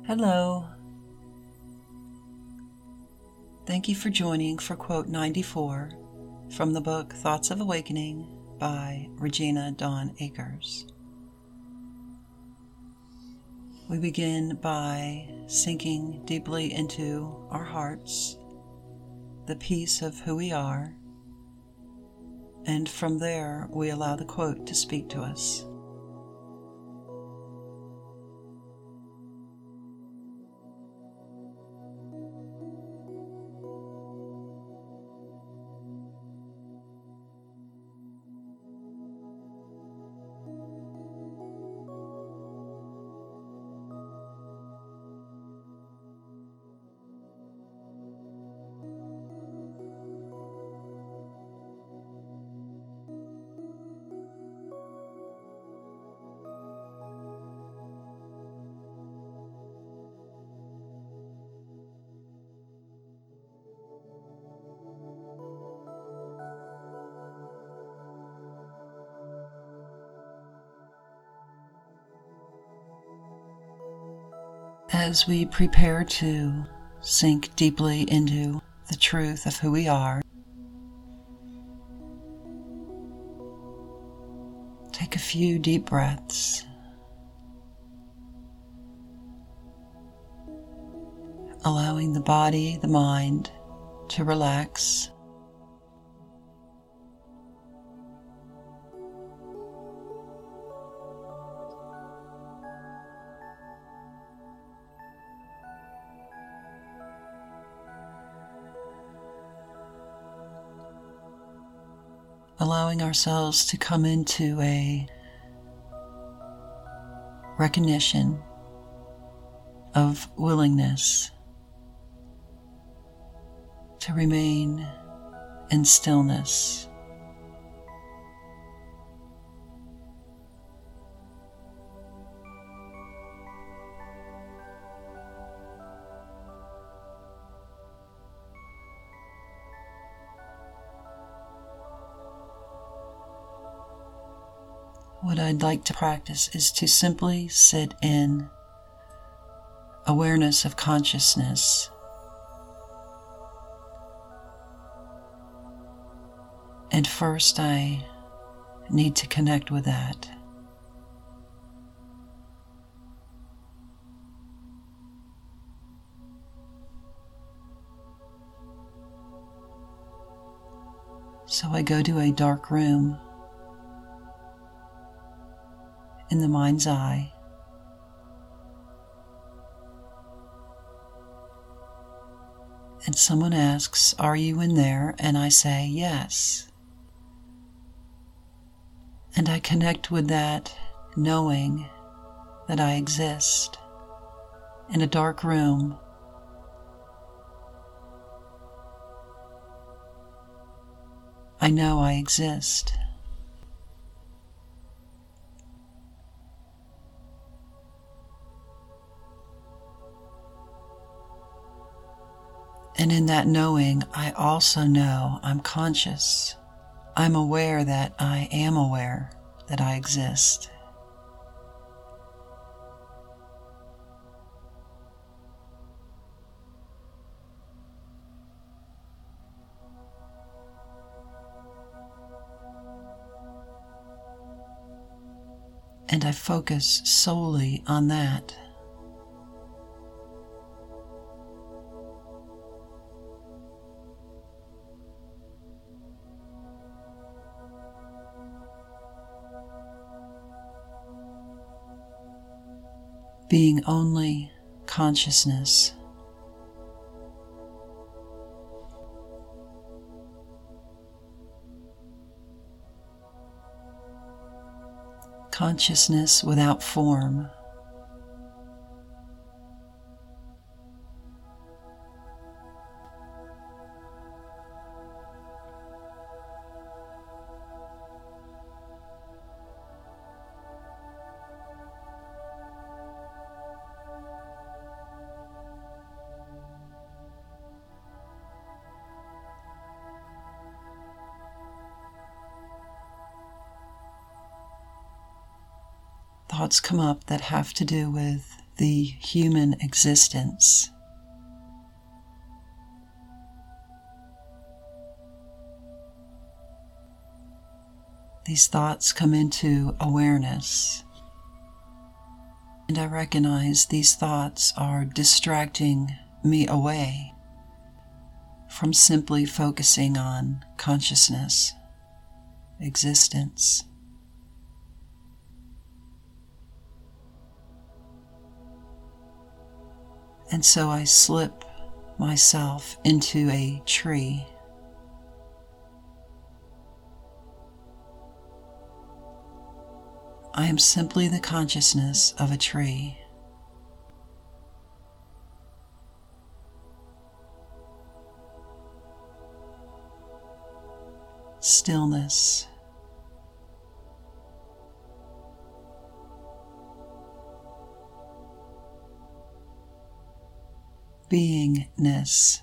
Hello. Thank you for joining for quote 94 from the book Thoughts of Awakening by Regina Dawn Akers. We begin by sinking deeply into our hearts, the peace of who we are, and from there we allow the quote to speak to us. As we prepare to sink deeply into the truth of who we are, take a few deep breaths, allowing the body, the mind to relax. Allowing ourselves to come into a recognition of willingness to remain in stillness. What I'd like to practice is to simply sit in awareness of consciousness. And first, I need to connect with that. So I go to a dark room in the mind's eye. And someone asks, "Are you in there?" And I say, "Yes." And I connect with that knowing that I exist in a dark room. I know I exist. And in that knowing, I also know I'm conscious. I'm aware that I am aware that I exist. And I focus solely on that. Being only consciousness. Consciousness without form. Thoughts come up that have to do with the human existence. These thoughts come into awareness, and I recognize these thoughts are distracting me away from simply focusing on consciousness, existence. And so I slip myself into a tree. I am simply the consciousness of a tree. Stillness. Beingness.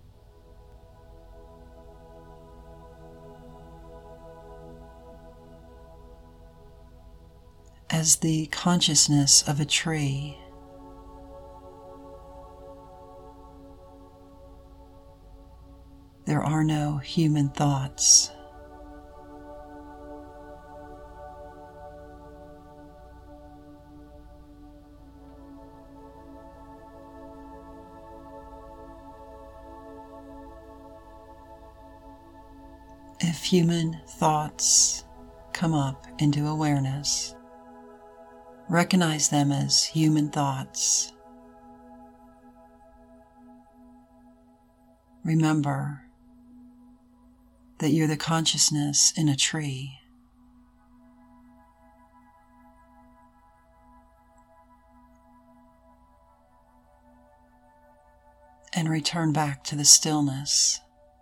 As the consciousness of a tree, there are no human thoughts. If human thoughts come up into awareness, recognize them as human thoughts. Remember that you're the consciousness in a tree. And return back to the stillness.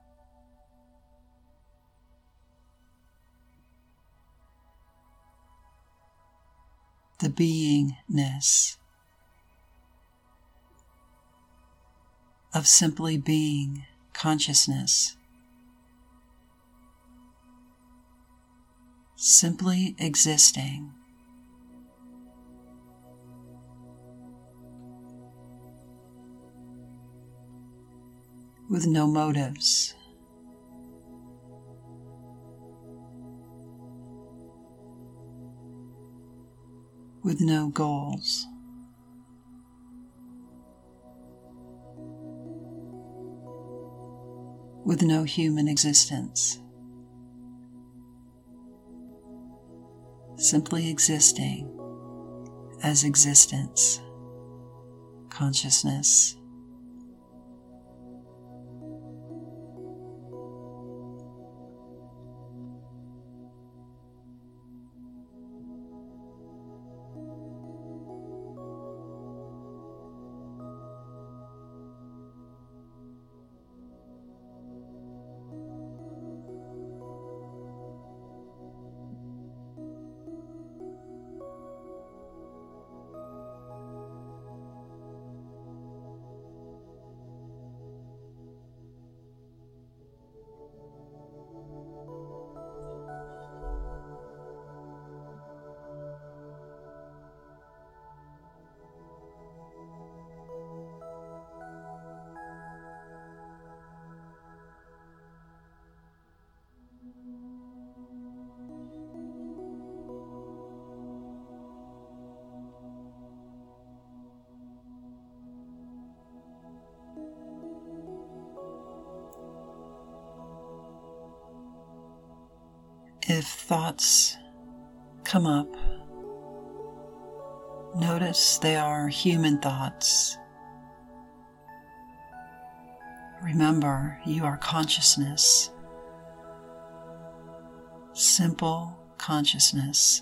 The beingness of simply being consciousness, simply existing. With no motives. With no goals. With no human existence. Simply existing as existence, consciousness. If thoughts come up, notice they are human thoughts. Remember, you are consciousness, simple consciousness.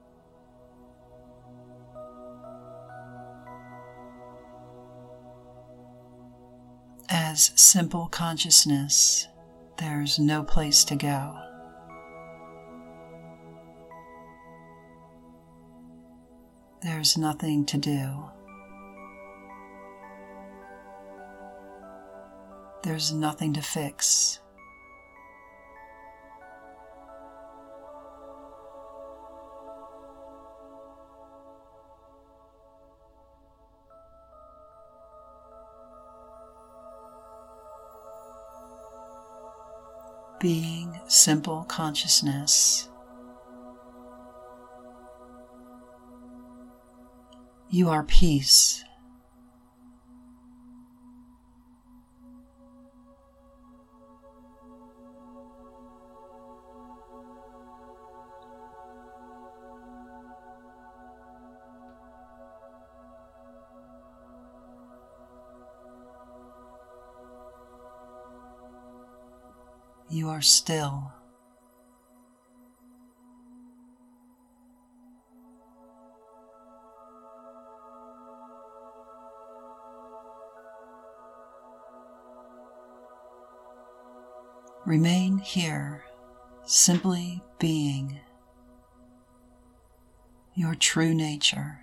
As simple consciousness, there's no place to go. There's nothing to do. There's nothing to fix. being simple consciousness. You are peace. You are still. Remain here, simply being your true nature.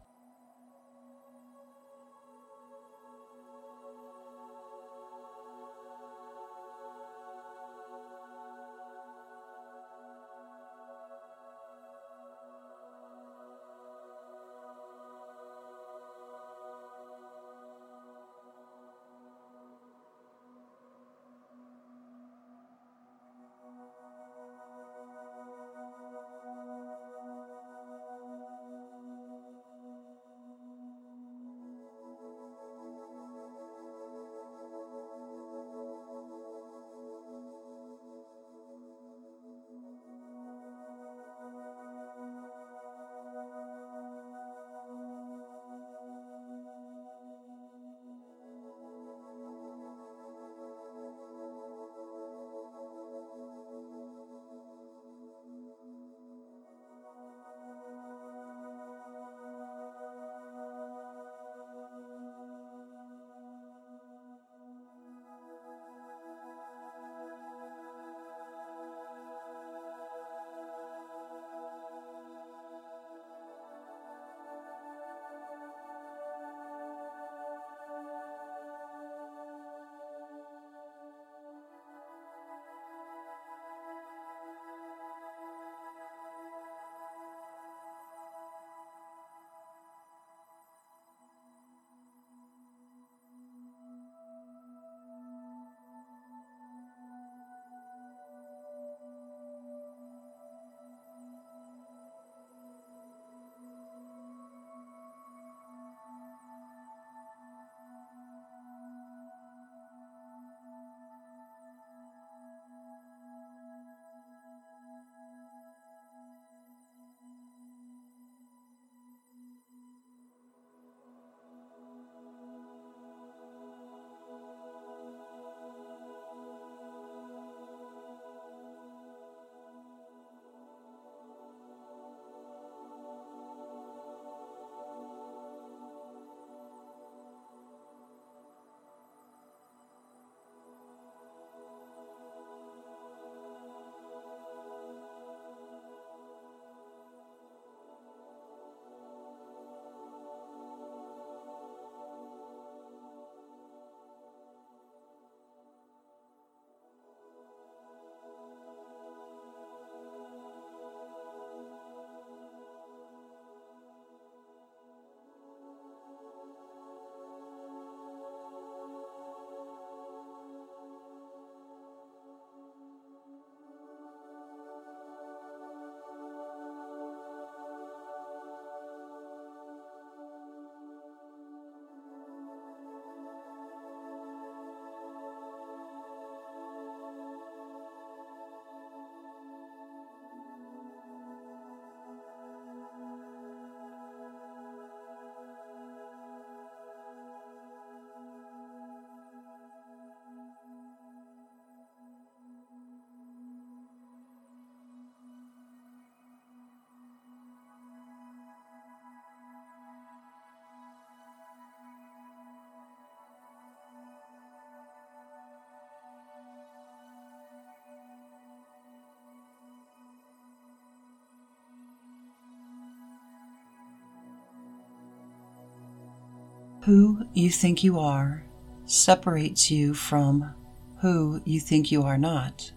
Who you think you are separates you from who you think you are not.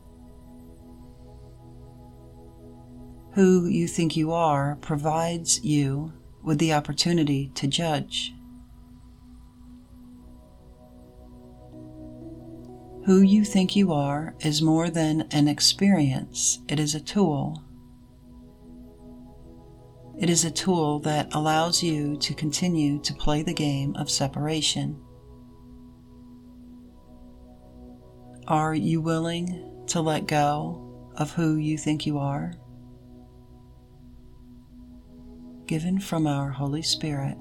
Who you think you are provides you with the opportunity to judge. Who you think you are is more than an experience, it is a tool. It is a tool that allows you to continue to play the game of separation. Are you willing to let go of who you think you are? Given from our Holy Spirit.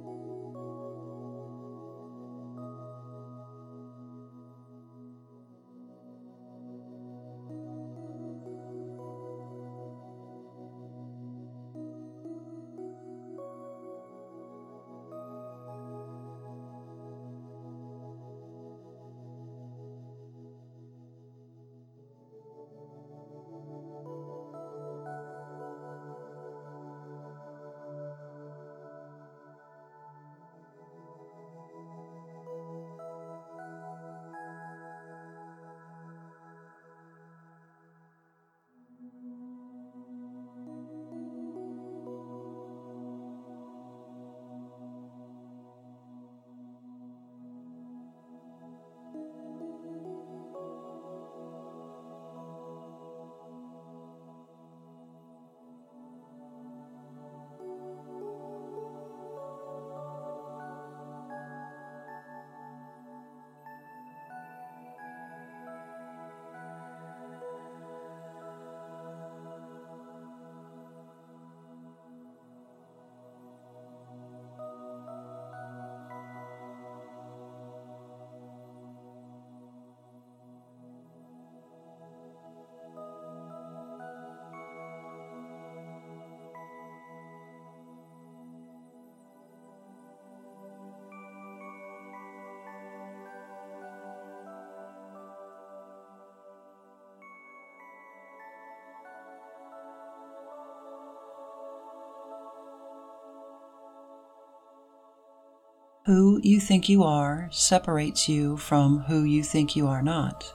Who you think you are separates you from who you think you are not.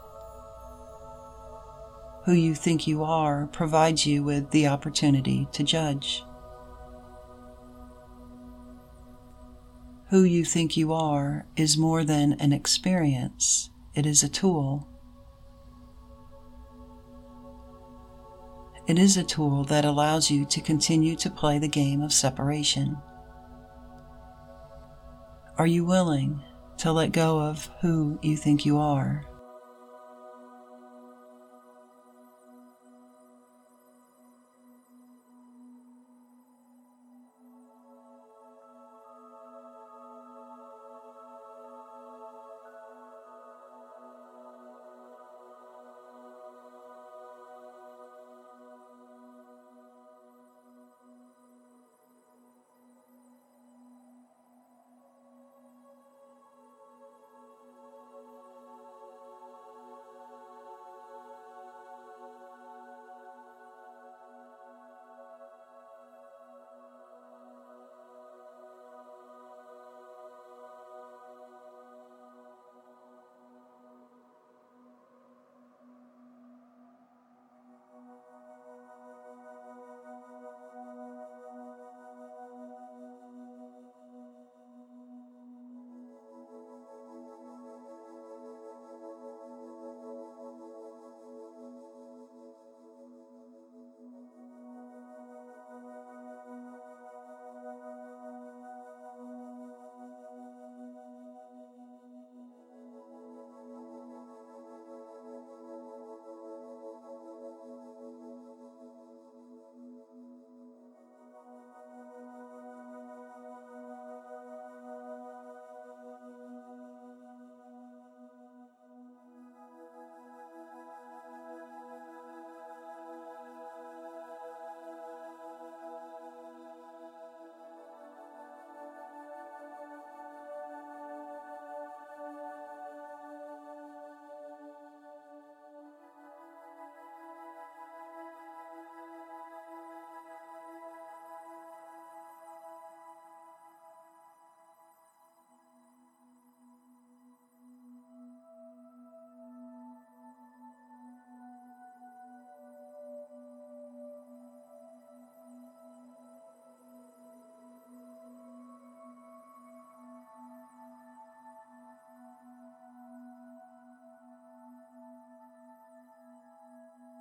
Who you think you are provides you with the opportunity to judge. Who you think you are is more than an experience, it is a tool. It is a tool that allows you to continue to play the game of separation. Are you willing to let go of who you think you are?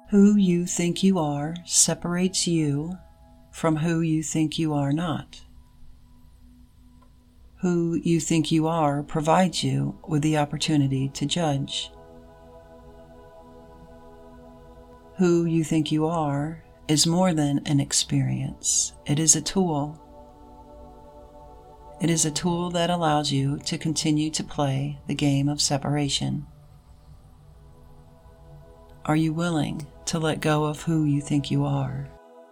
Who you think you are separates you from who you think you are not. Who you think you are provides you with the opportunity to judge. Who you think you are is more than an experience. It is a tool. It is a tool that allows you to continue to play the game of separation. Are you willing to let go of who you think you are?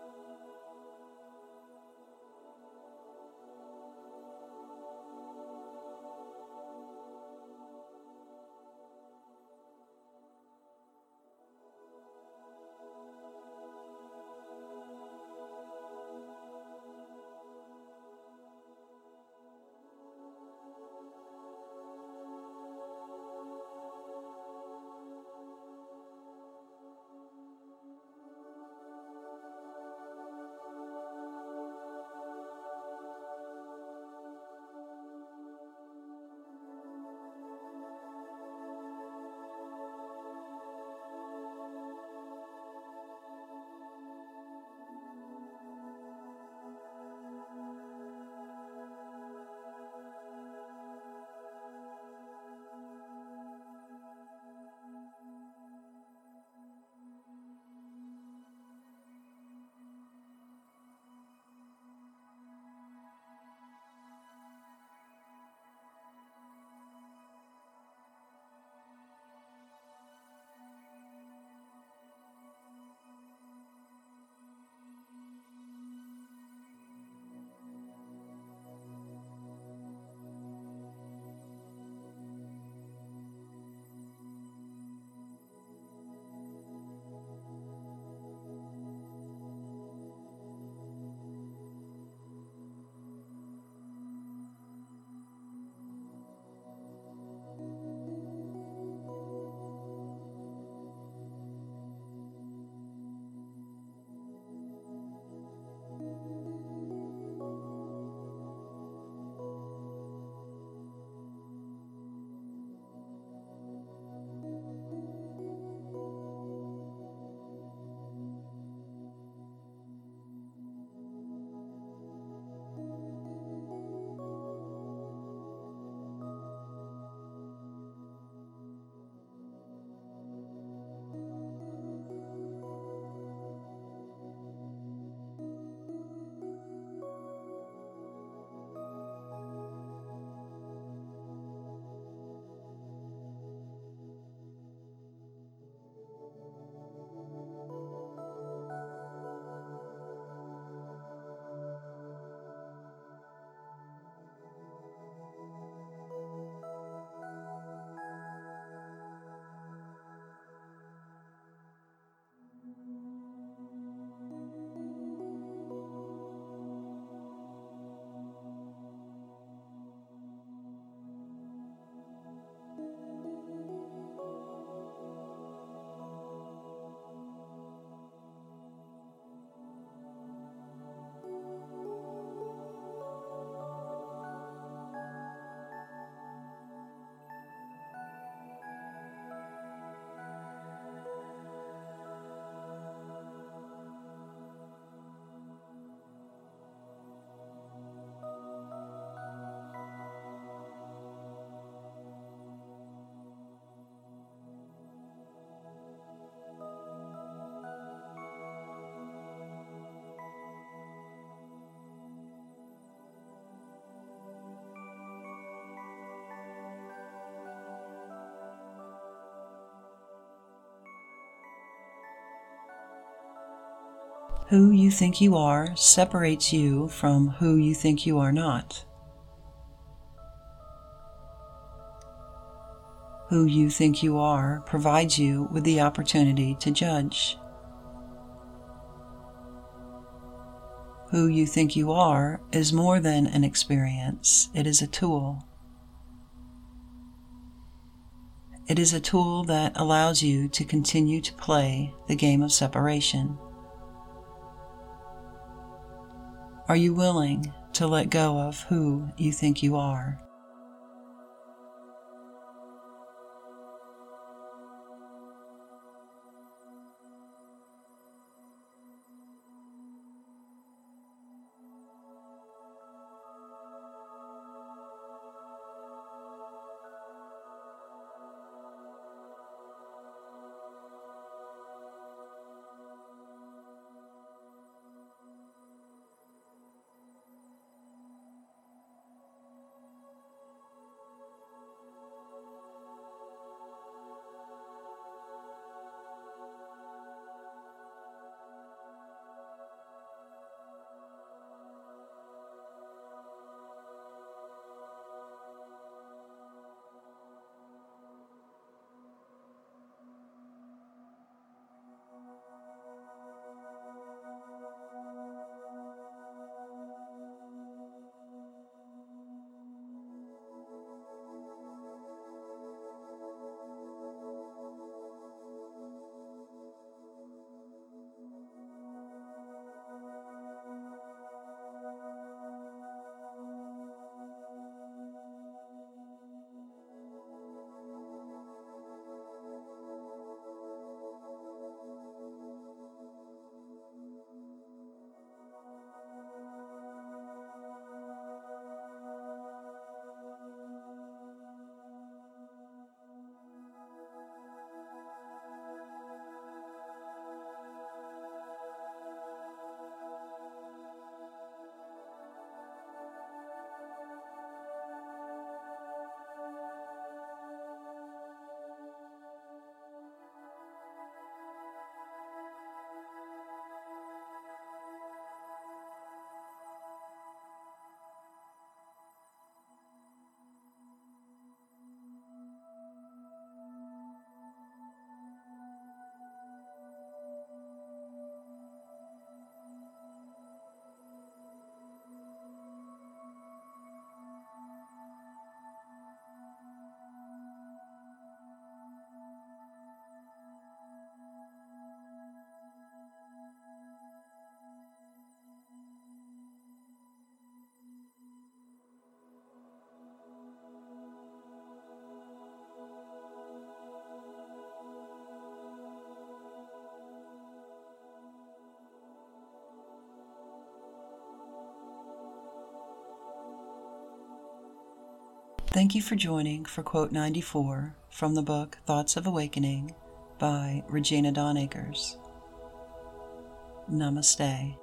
Who you think you are separates you from who you think you are not. Who you think you are provides you with the opportunity to judge. Who you think you are is more than an experience. It is a tool. It is a tool that allows you to continue to play the game of separation. Are you willing to let go of who you think you are? Thank you for joining for quote 94 from the book Thoughts of Awakening by Regina Dawn Akers. Namaste.